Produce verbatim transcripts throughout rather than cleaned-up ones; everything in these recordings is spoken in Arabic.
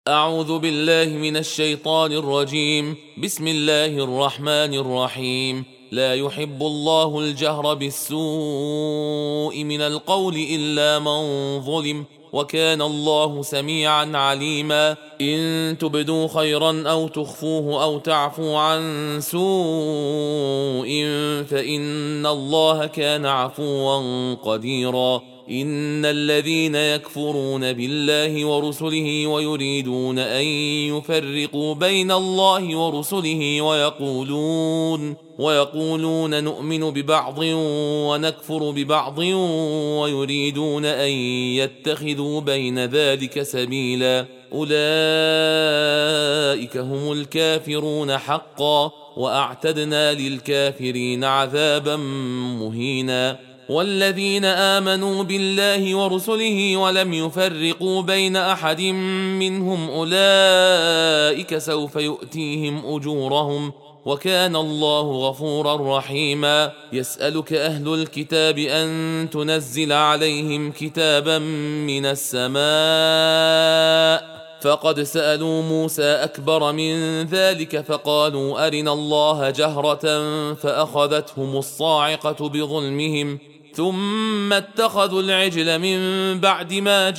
أعوذ بالله من الشيطان الرجيم. بسم الله الرحمن الرحيم. لا يحب الله الجهر بالسوء من القول إلا من ظلم، وكان الله سميعا عليما. إن تبدوا خيرا أو تخفوه أو تعفوا عن سوء فإن الله كان عفوا قديرا. إن الذين يكفرون بالله ورسله ويريدون أن يفرقوا بين الله ورسله ويقولون ويقولون نؤمن ببعض ونكفر ببعض ويريدون أن يتخذوا بين ذلك سبيلا، أولئك هم الكافرون حقا، وأعتدنا للكافرين عذابا مهينا. والذين آمنوا بالله ورسله ولم يفرقوا بين أحد منهم أولئك سوف يؤتيهم أجورهم، وكان الله غفورا رحيما. يسألك أهل الكتاب أن تنزل عليهم كتابا من السماء، فقد سألوا موسى أكبر من ذلك فقالوا أرنا الله جهرة فأخذتهم الصاعقة بظلمهم، ثم اتخذوا العجل من بعد ما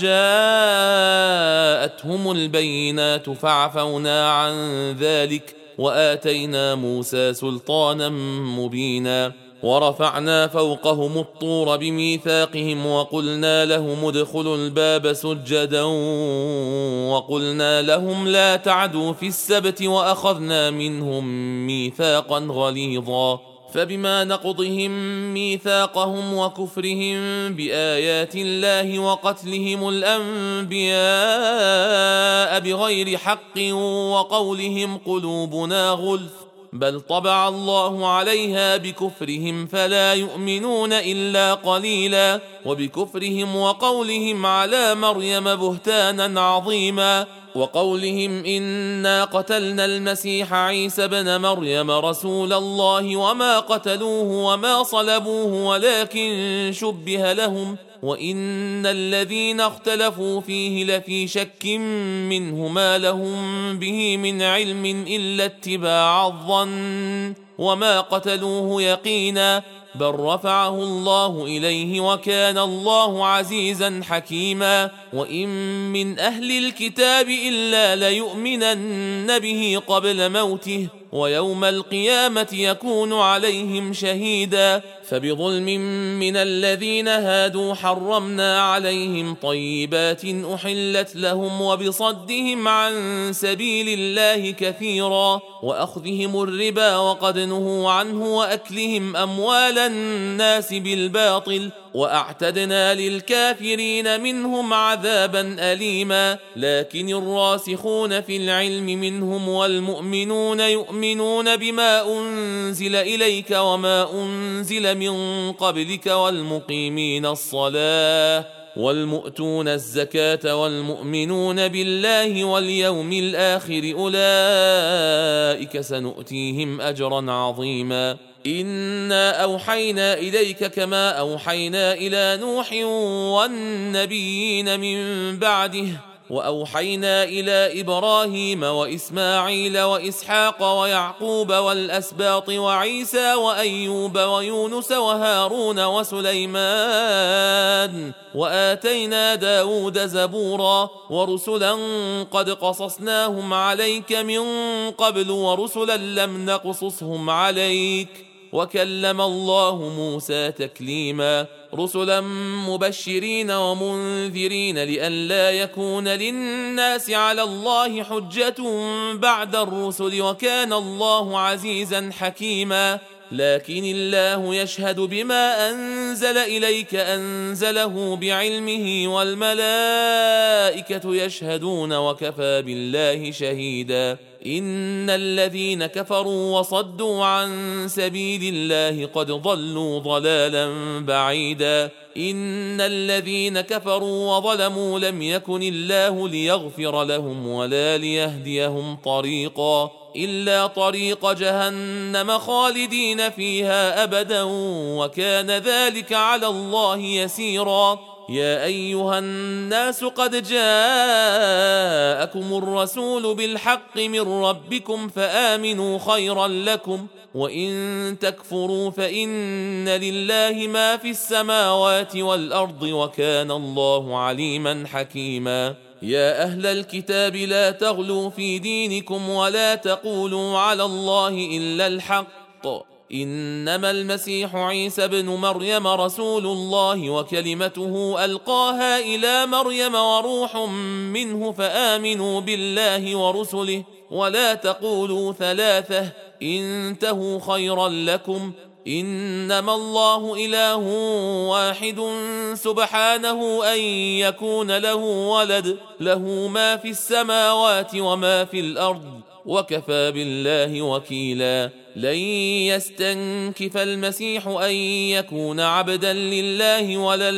جاءتهم البينات فعفونا عن ذلك وآتينا موسى سلطانا مبينا. ورفعنا فوقهم الطور بميثاقهم وقلنا لهم ادخلوا الباب سجدا وقلنا لهم لا تعدوا في السبت وأخذنا منهم ميثاقا غليظا. فبما نقضهم ميثاقهم وكفرهم بآيات الله وقتلهم الأنبياء بغير حق وقولهم قلوبنا غلف، بل طبع الله عليها بكفرهم فلا يؤمنون إلا قليلا. وبكفرهم وقولهم على مريم بهتانا عظيما، وقولهم إنا قتلنا المسيح عيسى بن مريم رسول الله وما قتلوه وما صلبوه ولكن شبه لهم، وإن الذين اختلفوا فيه لفي شك منه ما لهم به من علم إلا اتباع الظن، وما قتلوه يقينا، بل رفعه الله إليه وكان الله عزيزا حكيما. وإن من أهل الكتاب إلا ليؤمنن به قبل موته، ويوم القيامة يكون عليهم شهيدا. فبظلم من الذين هادوا حرمنا عليهم طيبات أحلت لهم وبصدهم عن سبيل الله كثيرا، وأخذهم الربا وقد نهوا عنه وأكلهم أموال الناس بالباطل، وأعتدنا للكافرين منهم عذابا أليما. لكن الراسخون في العلم منهم والمؤمنون يؤمنون بما أنزل إليك وما أنزل من قبلك والمقيمين الصلاة والمؤتون الزكاة والمؤمنون بالله واليوم الآخر أولئك سنؤتيهم أجرا عظيما. إنا أوحينا إليك كما أوحينا إلى نوح والنبيين من بعده، وأوحينا إلى إبراهيم وإسماعيل وإسحاق ويعقوب والأسباط وعيسى وأيوب ويونس وهارون وسليمان، وآتينا داود زبورا، ورسلا قد قصصناهم عليك من قبل ورسلا لم نقصصهم عليك، وكلم الله موسى تكليما. رسلا مبشرين ومنذرين لئلا يكون للناس على الله حجة بعد الرسل، وكان الله عزيزا حكيما. لكن الله يشهد بما أنزل إليك أنزله بعلمه والملائكة يشهدون وكفى بالله شهيدا. إن الذين كفروا وصدوا عن سبيل الله قد ضلوا ضلالا بعيدا. إن الذين كفروا وظلموا لم يكن الله ليغفر لهم ولا ليهديهم طريقا إلا طريق جهنم خالدين فيها أبدا، وكان ذلك على الله يسيرا. يا أيها الناس قد جاءكم الرسول بالحق من ربكم فآمنوا خيرا لكم وإن تكفروا فإن لله ما في السماوات والأرض وكان الله عليما حكيما. يا أهل الكتاب لا تغلوا في دينكم ولا تقولوا على الله إلا الحق إنما المسيح عيسى بن مريم رسول الله وكلمته ألقاها إلى مريم وروح منه فآمنوا بالله ورسله ولا تقولوا ثلاثة انتهوا خيرا لكم إنما الله إله واحد سبحانه أن يكون له ولد له ما في السماوات وما في الأرض وكفى بالله وكيلا. لن يستنكف المسيح أن يكون عبدا لله ولا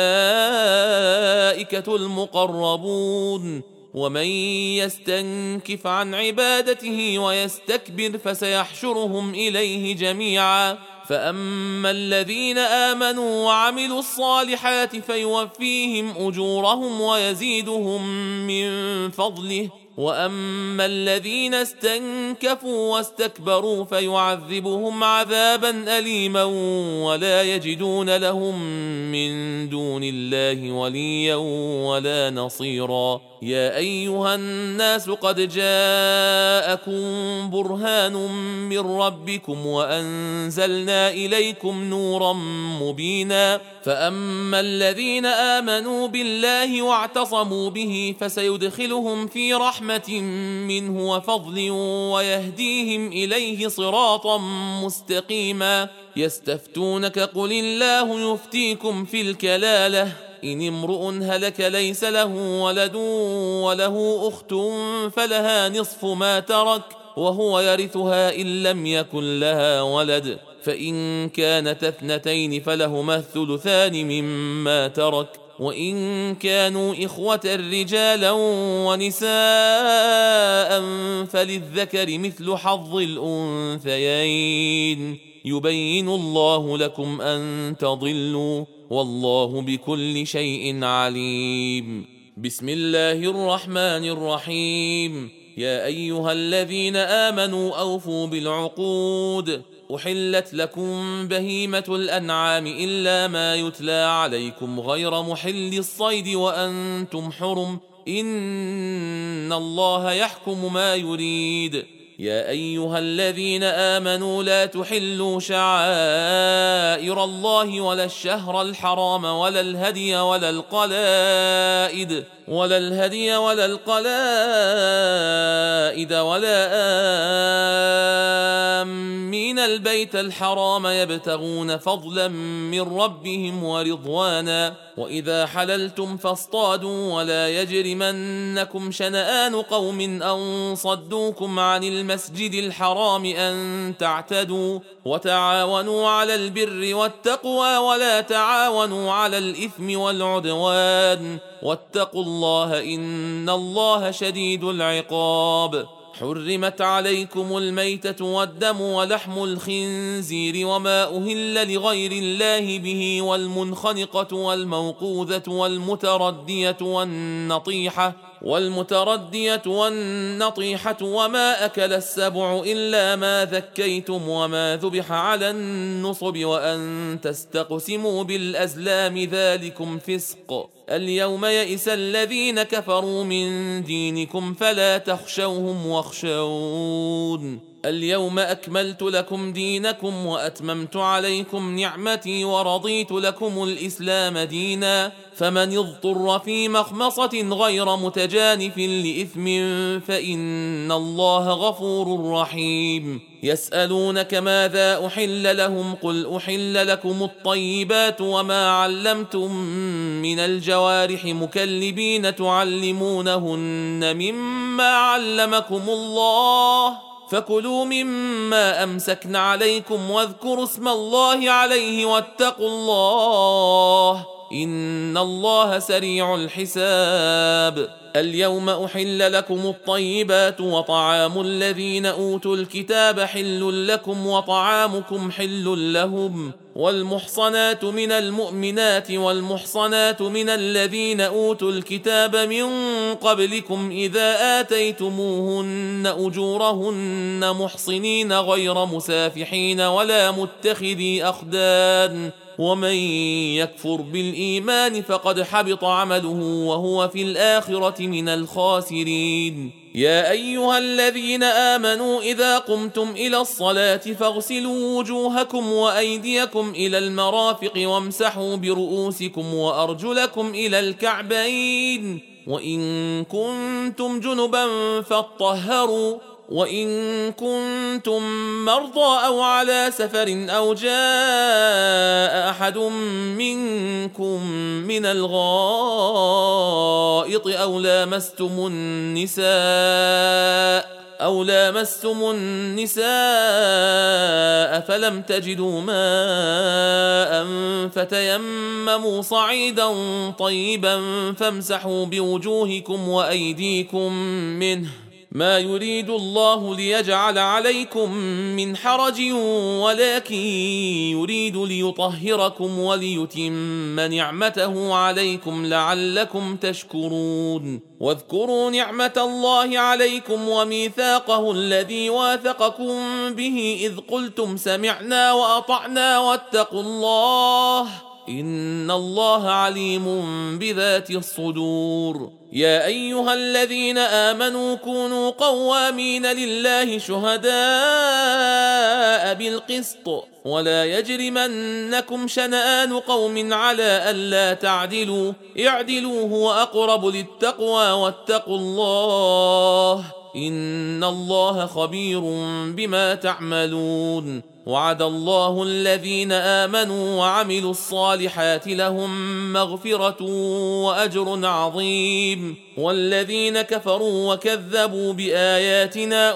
الملائكة المقربون ومن يستنكف عن عبادته ويستكبر فسيحشرهم إليه جميعا. فأما الذين آمنوا وعملوا الصالحات فيوفيهم أجورهم ويزيدهم من فضله وأما الذين استنكفوا واستكبروا فيعذبهم عذابا أليما ولا يجدون لهم من دون الله وليا ولا نصيرا. يا أيها الناس قد جاءكم برهان من ربكم وأنزلنا إليكم نورا مبينا. فأما الذين آمنوا بالله واعتصموا به فسيدخلهم في رحمة منه وفضل ويهديهم إليه صراطا مستقيما. يستفتونك قل الله يفتيكم في الكلالة إن امرؤ هلك ليس له ولد وله أخت فلها نصف ما ترك وهو يرثها إن لم يكن لها ولد فإن كانت اثنتين فلهما الثلثان مما ترك وإن كانوا إخوة رجالا ونساء فللذكر مثل حظ الأنثيين يبين الله لكم أن تضلوا والله بكل شيء عليم. بسم الله الرحمن الرحيم. يا أيها الذين آمنوا أوفوا بالعقود أحلت لكم بهيمة الأنعام إلا ما يتلى عليكم غير محل الصيد وأنتم حرم إن الله يحكم ما يريد. يا أيها الذين آمنوا لا تحلوا شعائر الله ولا الشهر الحرام ولا الهدي ولا القلائد ولا الهدي ولا القلائد ولا آمين البيت الحرام يبتغون فضلا من ربهم ورضوانا وإذا حللتم فاصطادوا ولا يجرمنكم شنآن قوم أن صدوكم عن المسجد الحرام أن تعتدوا وتعاونوا على البر والتقوى ولا تعاونوا على الإثم والعدوان واتقوا الله إن الله شديد العقاب. حرمت عليكم الميتة والدم ولحم الخنزير وما أهل لغير الله به والمنخنقة والموقوذة والمتردية والنطيحة والمتردية والنطيحة وما أكل السبع إلا ما ذكيتم وما ذبح على النصب وأن تستقسموا بالأزلام ذلكم فسق. اليوم يئس الذين كفروا من دينكم فلا تخشوهم واخشون. اليوم أكملت لكم دينكم وأتممت عليكم نعمتي ورضيت لكم الإسلام دينا فمن اضطر في مخمصة غير متجانف لإثم فإن الله غفور رحيم. يسألونك ماذا أحل لهم قل أحل لكم الطيبات وما علمتم من الجوارح مكلبين تعلمونهن مما علمكم الله فكلوا مما أمسكن عليكم واذكروا اسم الله عليه واتقوا الله إن الله سريع الحساب. اليوم أحل لكم الطيبات وطعام الذين أوتوا الكتاب حل لكم وطعامكم حل لهم، والمحصنات من المؤمنات والمحصنات من الذين أوتوا الكتاب من قبلكم إذا آتيتموهن أجورهن محصنين غير مسافحين ولا متخذي أخدان، ومن يكفر بالإيمان فقد حبط عمله وهو في الآخرة من الخاسرين. يا أيها الذين آمنوا إذا قمتم إلى الصلاة فاغسلوا وجوهكم وأيديكم إلى المرافق وامسحوا برؤوسكم وأرجلكم إلى الكعبين، وإن كنتم جنبا فاطهروا، وإن كنتم مرضى أو على سفر أو جاء أحد منكم من الغائط أو لامستم النساء أو لامستم النساء فلم تجدوا ماء فتيمموا صعيدا طيبا فامسحوا بوجوهكم وأيديكم منه، ما يريد الله ليجعل عليكم من حرج ولكن يريد ليطهركم وليتم نعمته عليكم لعلكم تشكرون. واذكروا نعمة الله عليكم وميثاقه الذي واثقكم به إذ قلتم سمعنا وأطعنا واتقوا الله إن الله عليم بذات الصدور. يا أيها الذين آمنوا كونوا قوامين لله شهداء بالقسط ولا يجرمنكم شنآن قوم على ألا تعدلوا اعدلوا هو أقرب للتقوى واتقوا الله إن الله خبير بما تعملون. وعد الله الذين آمنوا وعملوا الصالحات لهم مغفرة وأجر عظيم، والذين كفروا وكذبوا بآياتنا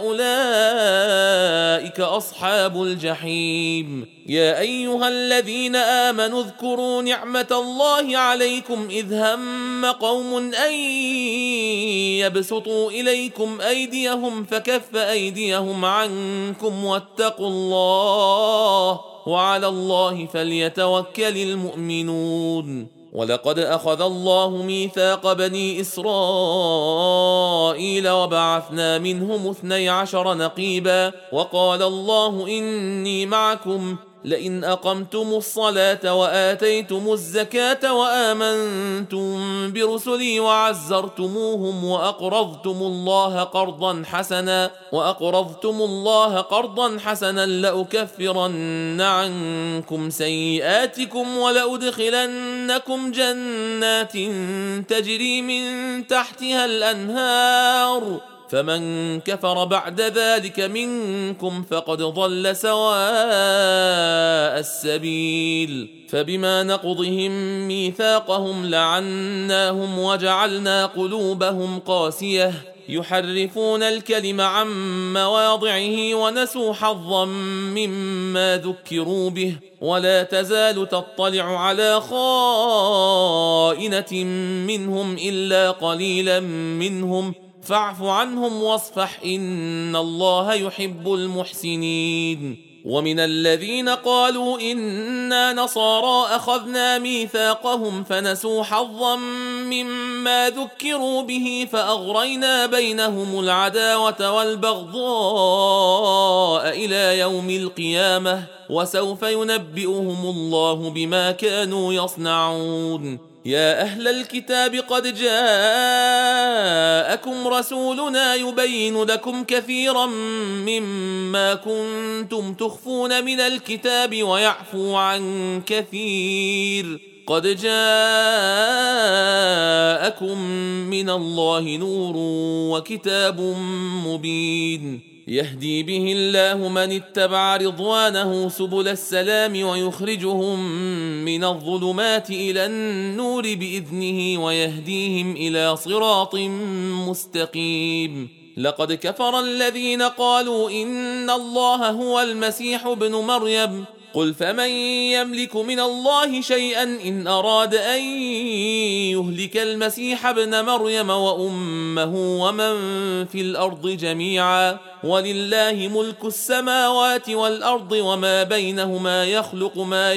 أولئك أصحاب الجحيم. يا أيها الذين آمنوا اذكروا نعمة الله عليكم إذ هم قوم أن يبسطوا إليكم أيديهم فكف أيديهم عنكم واتقوا الله وعلى الله فليتوكل المؤمنون. ولقد أخذ الله ميثاق بني إسرائيل وبعثنا منهم اثني عشر نقيبا وقال الله إني معكم لئن أقمتم الصلاة وآتيتم الزكاة وآمنتم برسلي وعزرتموهم وأقرضتم الله قرضا حسنا وأقرضتم الله قرضا حسنا لأكفرن عنكم سيئاتكم ولأدخلنكم جنات تجري من تحتها الأنهار فمن كفر بعد ذلك منكم فقد ضل سواء السبيل. فبما نقضهم ميثاقهم لعناهم وجعلنا قلوبهم قاسية يحرفون الكلم عن مواضعه ونسوا حظا مما ذكروا به ولا تزال تطلع على خائنة منهم إلا قليلا منهم فاعف عنهم واصفح إن الله يحب المحسنين. ومن الذين قالوا إنا نصارى أخذنا ميثاقهم فنسوا حظا مما ذكروا به فأغرينا بينهم العداوة والبغضاء إلى يوم القيامة وسوف ينبئهم الله بما كانوا يصنعون. يا أهل الكتاب قد جاءكم رسولنا يبين لكم كثيرا مما كنتم تخفون من الكتاب ويعفو عن كثير قد جاءكم من الله نور وكتاب مبين يهدي به الله من اتبع رضوانه سبل السلام ويخرجهم من الظلمات إلى النور بإذنه ويهديهم إلى صراط مستقيم. لقد كفر الذين قالوا إن الله هو المسيح ابن مريم قل فمن يملك من الله شيئا إن أراد أن يهلك المسيح ابن مريم وأمه ومن في الأرض جميعا ولله ملك السماوات والأرض وما بينهما يخلق ما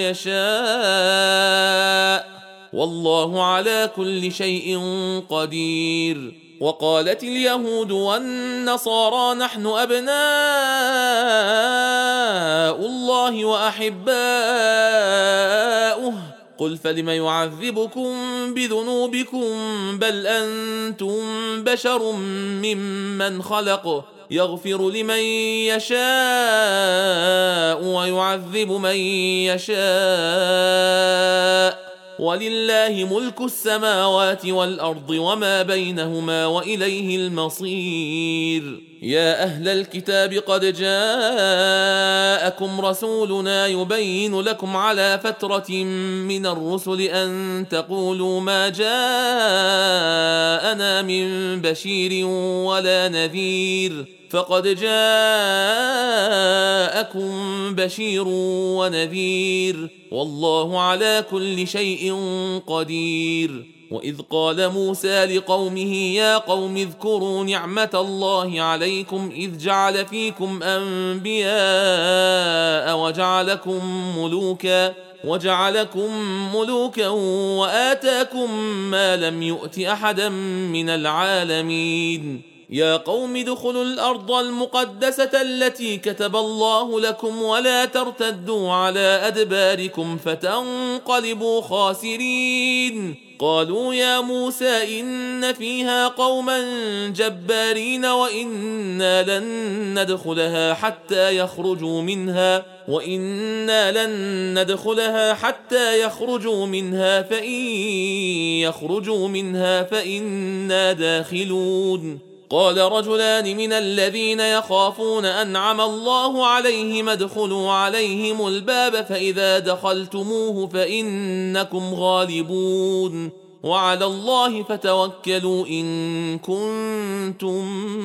يشاء والله على كل شيء قدير. وقالت اليهود والنصارى نحن أبناء الله وأحباؤه قل فلم يعذبكم بذنوبكم بل أنتم بشر ممن خلق يغفر لمن يشاء ويعذب من يشاء ولله ملك السماوات والأرض وما بينهما وإليه المصير. يا أهل الكتاب قد جاءكم رسولنا يبين لكم على فترة من الرسل أن تقولوا ما جاءنا من بشير ولا نذير فقد جاءكم بشير ونذير والله على كل شيء قدير. وإذ قال موسى لقومه يا قوم اذكروا نعمة الله عليكم إذ جعل فيكم أنبياء وجعلكم ملوكا وجعلكم ملوكا وآتاكم ما لم يؤت أحدا من العالمين. يا قوم ادخلوا الأرض المقدسة التي كتب الله لكم ولا ترتدوا على أدباركم فتنقلبوا خاسرين. قالوا يا موسى إن فيها قوما جبارين وإنا لن ندخلها حتى يخرجوا منها وإنا لن ندخلها حتى يخرجوا منها فإن يخرجوا منها فإنا داخلون. قال رجلان من الذين يخافون أنعم الله عليهم ادخلوا عليهم الباب فإذا دخلتموه فإنكم غالبون وعلى الله فتوكلوا إن كنتم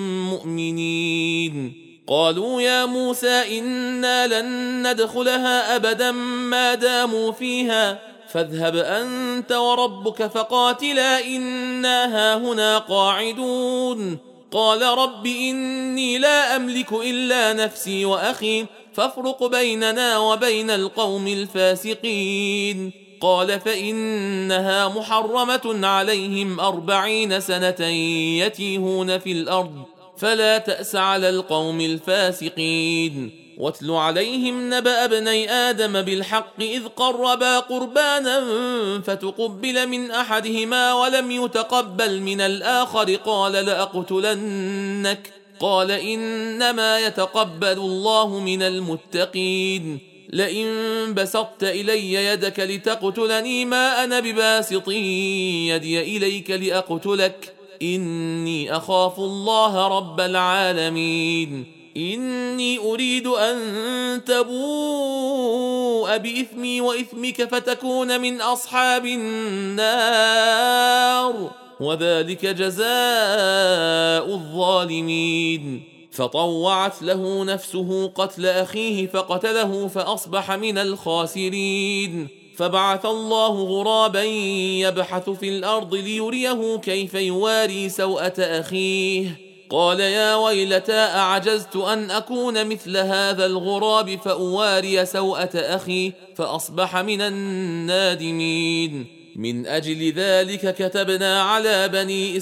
مؤمنين. قالوا يا موسى إنا لن ندخلها أبدا ما داموا فيها فاذهب أنت وربك فقاتلا إنا هاهنا قاعدون. قال رب إني لا أملك إلا نفسي وأخي فافرق بيننا وبين القوم الفاسقين. قال فإنها محرمة عليهم أربعين سنة يتيهون في الأرض فلا تأس على القوم الفاسقين. واتل عليهم نبأ ابني آدم بالحق إذ قربا قربانا فتقبل من أحدهما ولم يتقبل من الآخر قال لأقتلنك قال إنما يتقبل الله من المتقين. لئن بسطت إلي يدك لتقتلني ما أنا بباسط يدي إليك لأقتلك إني أخاف الله رب العالمين. إني أريد أن تبوء بإثمي وإثمك فتكون من أصحاب النار وذلك جزاء الظالمين. فطوعت له نفسه قتل أخيه فقتله فأصبح من الخاسرين. فبعث الله غرابا يبحث في الأرض ليريه كيف يواري سوءة أخيه قال يا ويلتى أعجزت أن أكون مثل هذا الغراب فأواري سوءة أخي فأصبح من النادمين. من أجل ذلك كتبنا على بني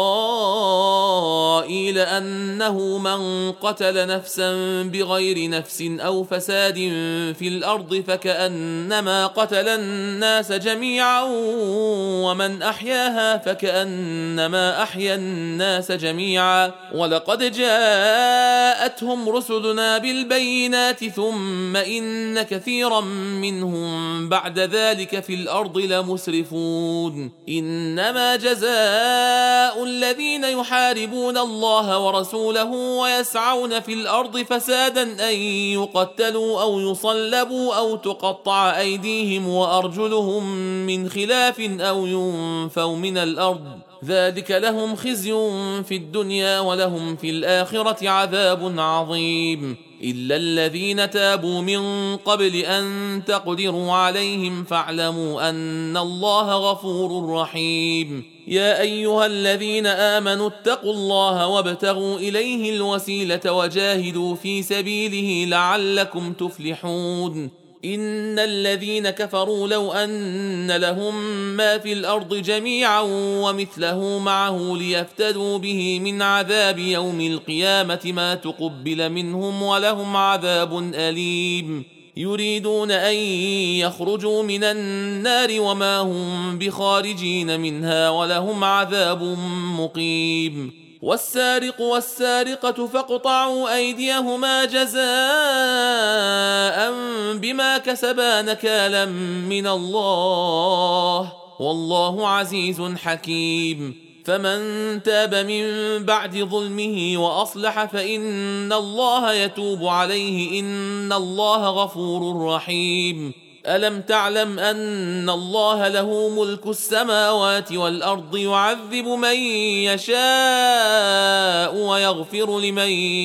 إسرائيل أنه من قتل نفسا بغير نفس أو فساد في الأرض فكأنما قتل الناس جميعا ومن أحياها فكأنما أحيا الناس جميعا. ولقد جاءتهم رسلنا بالبينات ثم إن كثيرا منهم بعد ذلك في الأرض لمسرفون. إنما جزاء الذين يحاربون الله ورسوله ويسعون في الأرض فسادا أن يقتلوا أو يصلبوا أو تقطع أيديهم وأرجلهم من خلاف أو ينفوا من الأرض ذلك لهم خزي في الدنيا ولهم في الآخرة عذاب عظيم إلا الذين تابوا من قبل أن تقدروا عليهم فاعلموا أن الله غفور رحيم يا أيها الذين آمنوا اتقوا الله وابتغوا إليه الوسيلة وجاهدوا في سبيله لعلكم تفلحون إن الذين كفروا لو أن لهم ما في الأرض جميعا ومثله معه ليفتدوا به من عذاب يوم القيامة ما تقبل منهم ولهم عذاب أليم يريدون أن يخرجوا من النار وما هم بخارجين منها ولهم عذاب مقيم والسارق والسارقة فاقطعوا أيديهما جزاء بما كسبا نكالا من الله والله عزيز حكيم فمن تاب من بعد ظلمه وأصلح فإن الله يتوب عليه إن الله غفور رحيم ألم تعلم أن الله له ملك السماوات والأرض يعذب من يشاء ويغفر لمن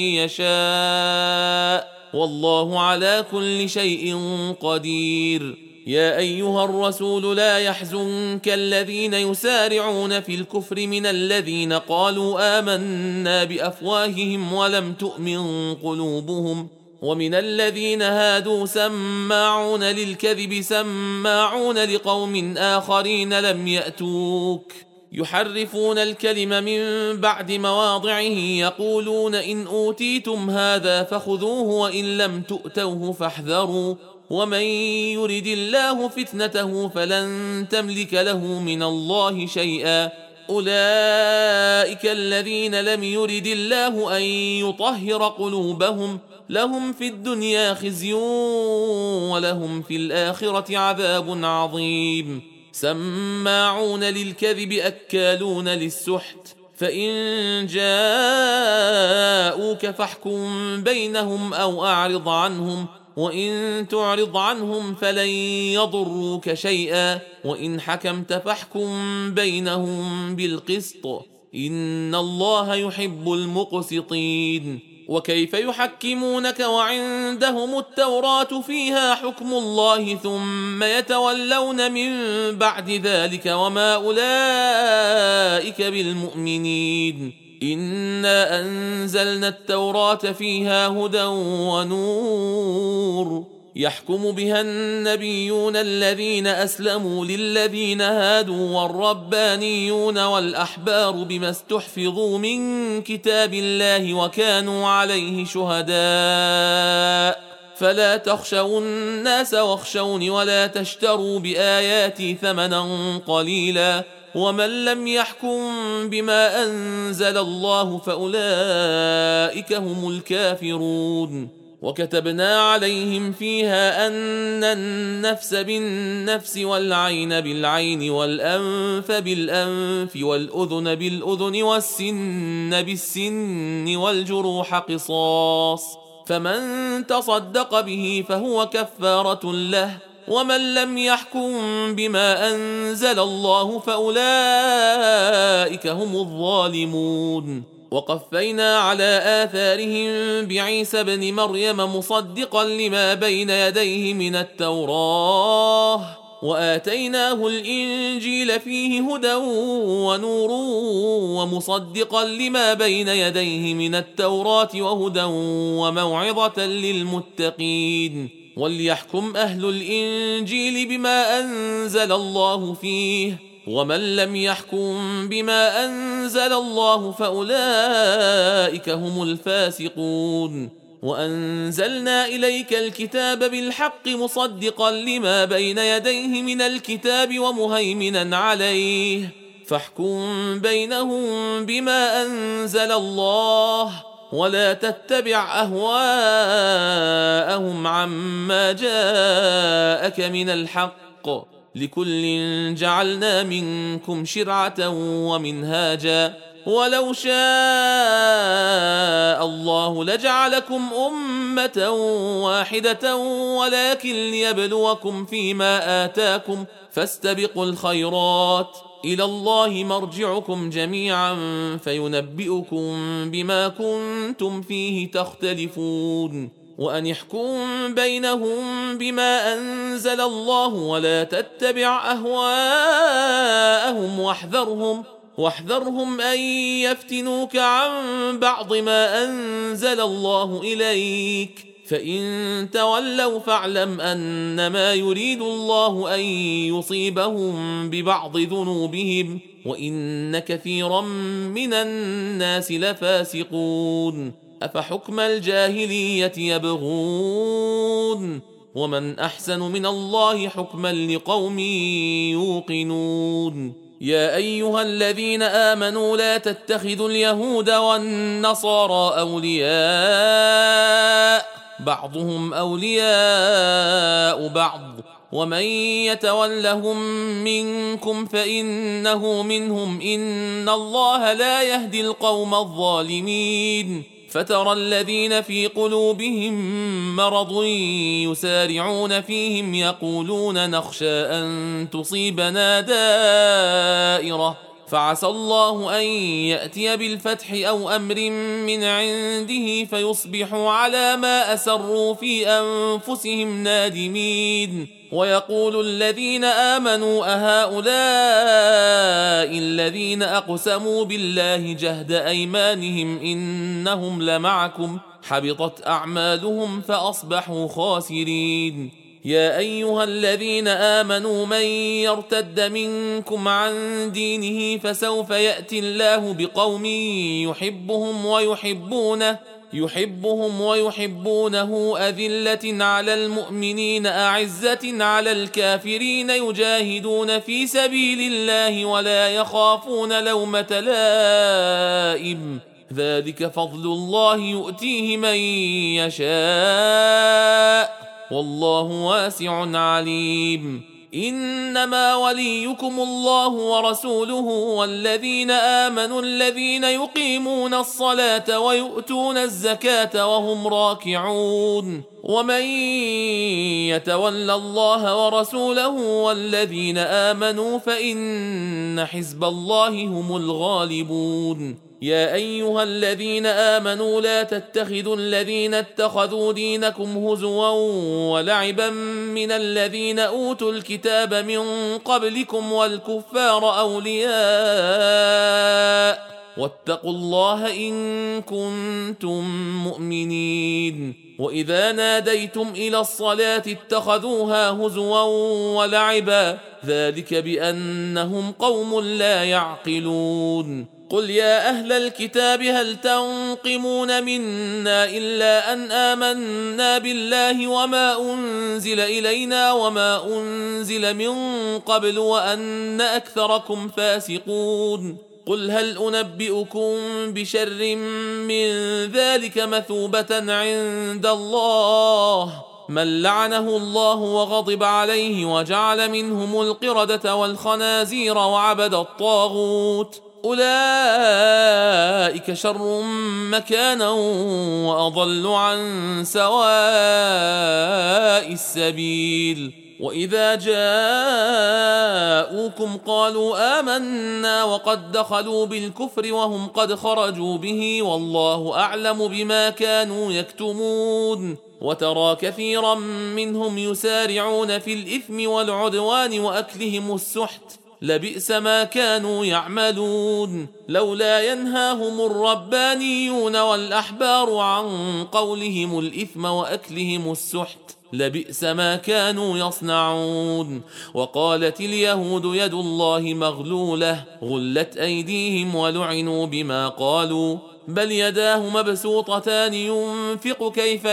يشاء والله على كل شيء قدير يا أيها الرسول لا يحزنك الذين يسارعون في الكفر من الذين قالوا آمنا بأفواههم ولم تؤمن قلوبهم ومن الذين هادوا سماعون للكذب سماعون لقوم آخرين لم يأتوك يحرفون الكلم من بعد مواضعه يقولون إن أوتيتم هذا فخذوه وإن لم تؤتوه فاحذروا ومن يرد الله فتنته فلن تملك له من الله شيئا أولئك الذين لم يرد الله أن يطهر قلوبهم لهم في الدنيا خزي ولهم في الآخرة عذاب عظيم سماعون للكذب أكالون للسحت فإن جاءوك فاحكم بينهم أو أعرض عنهم وإن تعرض عنهم فلن يضروك شيئا وإن حكمت فاحكم بينهم بالقسط إن الله يحب المقسطين وكيف يحكمونك وعندهم التوراة فيها حكم الله ثم يتولون من بعد ذلك وما أولئك بالمؤمنين إنا أنزلنا التوراة فيها هدى ونور يحكم بها النبيون الذين أسلموا للذين هادوا والربانيون والأحبار بما استحفظوا من كتاب الله وكانوا عليه شهداء فلا تخشوا الناس واخشوني ولا تشتروا بآياتي ثمنا قليلا ومن لم يحكم بما أنزل الله فأولئك هم الكافرون وكتبنا عليهم فيها أن النفس بالنفس والعين بالعين والأنف بالأنف والأذن بالأذن والسن بالسن والجروح قصاص فمن تصدق به فهو كفارة له ومن لم يحكم بما أنزل الله فأولئك هم الظالمون وقفينا على آثارهم بعيسى ابن مريم مصدقا لما بين يديه من التوراة وآتيناه الإنجيل فيه هدى ونور ومصدقا لما بين يديه من التوراة وهدى وموعظة للمتقين وليحكم أهل الإنجيل بما أنزل الله فيه ومن لم يحكم بما أنزل الله فأولئك هم الفاسقون وأنزلنا إليك الكتاب بالحق مصدقا لما بين يديه من الكتاب ومهيمنا عليه فاحكم بينهم بما أنزل الله ولا تتبع أهواءهم عما جاءك من الحق لكل جعلنا منكم شرعة ومنهاجا ولو شاء الله الله لجعلكم أمة واحدة ولكن ليبلوكم فيما آتاكم فاستبقوا الخيرات إلى الله مرجعكم جميعا فينبئكم بما كنتم فيه تختلفون وأن يحكم بينهم بما أنزل الله ولا تتبع أهواءهم واحذرهم واحذرهم أن يفتنوك عن بعض ما أنزل الله إليك فإن تولوا فاعلم أنما يريد الله أن يصيبهم ببعض ذنوبهم وإن كثيرا من الناس لفاسقون أفحكم الجاهلية يبغون ومن أحسن من الله حكما لقوم يوقنون يا أيها الذين آمنوا لا تتخذوا اليهود والنصارى أولياء بعضهم أولياء بعض ومن يتولهم منكم فإنه منهم إن الله لا يهدي القوم الظالمين فترى الذين في قلوبهم مرض يسارعون فيهم يقولون نخشى أن تصيبنا دائرة فعسى الله أن يأتي بالفتح أو أمر من عنده فيصبحوا على ما أسروا في أنفسهم نادمين ويقول الذين آمنوا أهؤلاء الذين أقسموا بالله جهد أيمانهم إنهم لمعكم حبطت أعمالهم فأصبحوا خاسرين يا أيها الذين آمنوا من يرتد منكم عن دينه فسوف يأتي الله بقوم يحبهم ويحبونه يحبهم ويحبونه أذلة على المؤمنين أعزة على الكافرين يجاهدون في سبيل الله ولا يخافون لومة لائم ذلك فضل الله يؤتيه من يشاء والله واسع عليم إنما وليكم الله ورسوله والذين آمنوا الذين يقيمون الصلاة ويؤتون الزكاة وهم راكعون ومن يتول الله ورسوله والذين آمنوا فإن حزب الله هم الغالبون يا أيها الذين آمنوا لا تتخذوا الذين اتخذوا دينكم هزوا ولعبا من الذين أوتوا الكتاب من قبلكم والكفار أولياء واتقوا الله إن كنتم مؤمنين وإذا ناديتم إلى الصلاة اتخذوها هزوا ولعبا ذلك بأنهم قوم لا يعقلون قل يا أهل الكتاب هل تنقمون منا إلا أن آمنا بالله وما أنزل إلينا وما أنزل من قبل وأن أكثركم فاسقون قل هل أنبئكم بشر من ذلك مثوبة عند الله من لعنه الله وغضب عليه وجعل منهم القردة والخنازير وعبد الطاغوت أولئك شر مكانا وأضل عن سواء السبيل وإذا جاءوكم قالوا آمنا وقد دخلوا بالكفر وهم قد خرجوا به والله أعلم بما كانوا يكتمون وترى كثيرا منهم يسارعون في الإثم والعدوان وأكلهم السحت لبئس ما كانوا يعملون لولا ينهاهم الربانيون والأحبار عن قولهم الإثم وأكلهم السحت لبئس ما كانوا يصنعون وقالت اليهود يد الله مغلولة غلت أيديهم ولعنوا بما قالوا بل يداه مبسوطتان ينفق كيف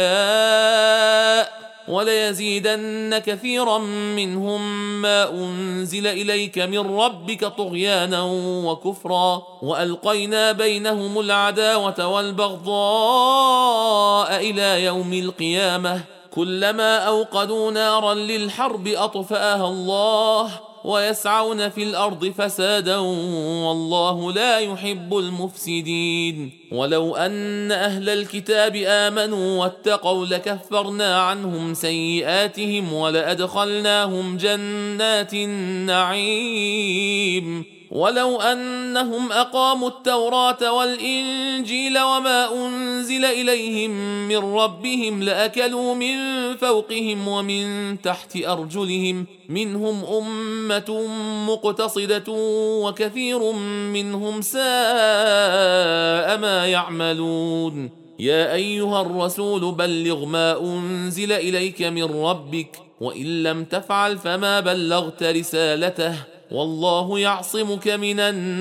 يشاء وليزيدن كثيرا منهم ما أنزل إليك من ربك طغيانا وكفرا وألقينا بينهم العداوة والبغضاء إلى يوم القيامة كلما أوقدوا نارا للحرب أطفأها الله ويسعون في الأرض فسادا والله لا يحب المفسدين. ولو أن أهل الكتاب آمنوا واتقوا لكفرنا عنهم سيئاتهم ولأدخلناهم جنات النعيم. ولو أنهم أقاموا التوراة والإنجيل وما أنزل إليهم من ربهم لأكلوا من فوقهم ومن تحت أرجلهم منهم أمة مقتصدة وكثير منهم ساء ما يعملون. يا أيها الرسول بلغ ما أنزل إليك من ربك وإن لم تفعل فما بلغت رسالته والله يعصمك من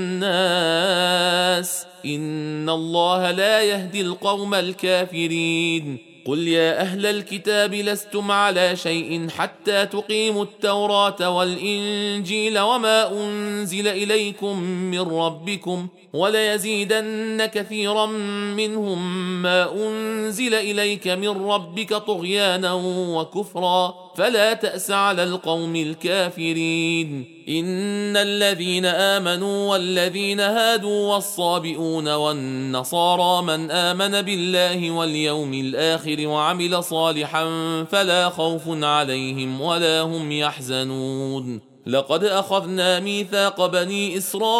الناس إن الله لا يهدي القوم الكافرين. قل يا أهل الكتاب لستم على شيء حتى تقيموا التوراة والإنجيل وما أنزل إليكم من ربكم وليزيدن كثيرا منهم ما أنزل إليك من ربك طغيانا وكفرا فلا تأس على القوم الكافرين. إن الذين آمنوا والذين هادوا والصابئون والنصارى من آمن بالله واليوم الآخر وعمل صالحا فلا خوف عليهم ولا هم يحزنون. لقد أخذنا ميثاق بني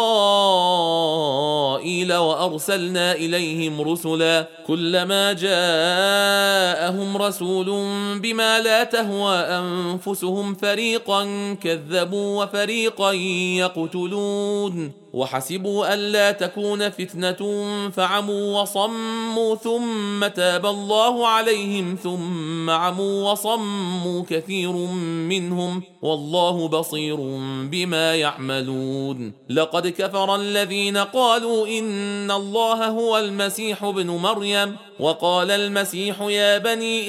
إسرائيل وأرسلنا إليهم رسلا كلما جاءهم رسول بما لا تهوى أنفسهم فريقا كذبوا وفريقا يقتلون وحسبوا ألا تكون فتنة فعموا وصموا ثم تاب الله عليهم ثم عموا وصموا كثير منهم والله بصير بما يعملون. لقد كفر الذين قالوا إن الله هو المسيح ابن مريم وقال المسيح يا بني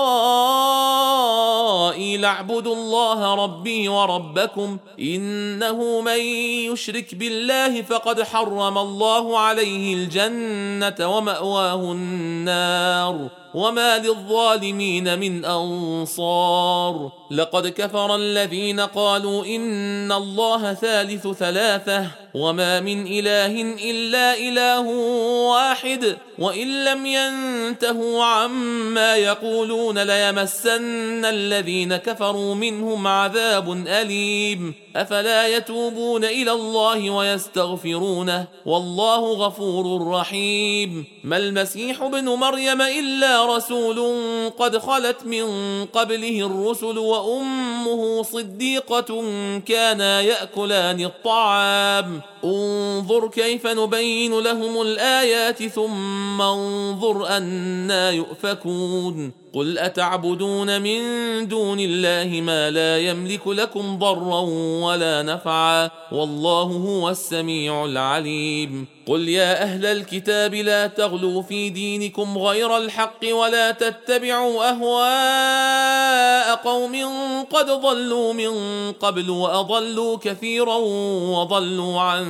إسرائيل اعبدوا الله ربي وربكم إنه من يشرك بالله فقد حرم الله عليه الجنة ومأواه النار وما للظالمين من أنصار. لقد كفر الذين قالوا إن الله ثالث ثلاثة وما من إله إلا إله واحد وإن لم ينتهوا عما يقولون ليمسن الذين كفروا منهم عذاب أليم. أفلا يتوبون إلى الله ويستغفرونه والله غفور رحيم. ما المسيح ابن مريم إلا رسول قد خلت من قبله الرسل وأمه صديقة كانا يأكلان الطعام انظر كيف نبين لهم الآيات ثم انظر أنا يؤفكون. قل أتعبدون من دون الله ما لا يملك لكم ضرا ولا نفعا والله هو السميع العليم. قل يا أهل الكتاب لا تغلوا في دينكم غير الحق ولا تتبعوا أهواء قوم قد ضلوا من قبل وأضلوا كثيرا وضلوا عن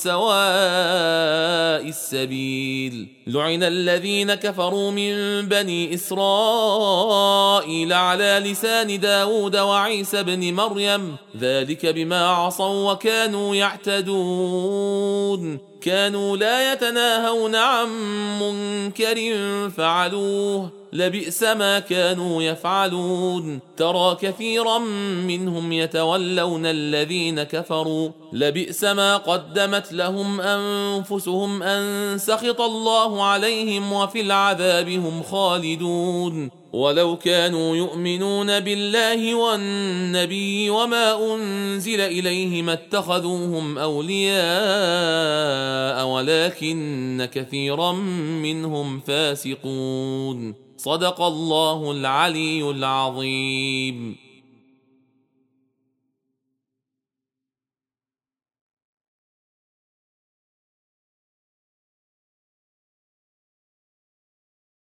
سواء السبيل. لعن الذين كفروا من بني إسرائيل على لسان داود وعيسى بن مريم ذلك بما عصوا وكانوا يعتدون كانوا لا يتناهون عن منكر فعلوه لبئس ما كانوا يفعلون. ترى كثيرا منهم يتولون الذين كفروا لبئس ما قدمت لهم أنفسهم أن سخط الله عليهم وفي العذاب هم خالدون. ولو كانوا يؤمنون بالله والنبي وما أنزل إليه ما اتخذوهم أولياء ولكن كثيرا منهم فاسقون. صدق الله العلي العظيم.